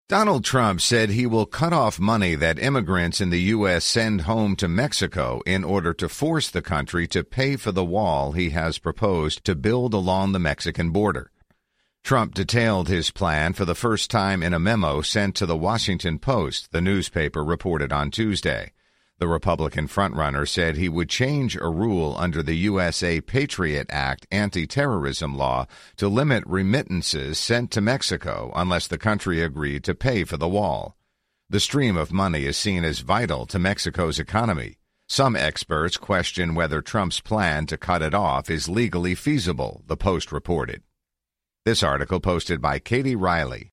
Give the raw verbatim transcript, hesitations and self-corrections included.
Donald Trump said he will cut off money that immigrants in the U S send home to Mexico in order to force the country to pay for the wall he has proposed to build along the Mexican border. Trump detailed his plan for the first time in a memo sent to the Washington Post, the newspaper reported on Tuesday. The Republican frontrunner said he would change a rule under the U S A Patriot Act anti-terrorism law to limit remittances sent to Mexico unless the country agreed to pay for the wall. The stream of money is seen as vital to Mexico's economy. Some experts question whether Trump's plan to cut it off is legally feasible, the Post reported. This article posted by Katie Riley.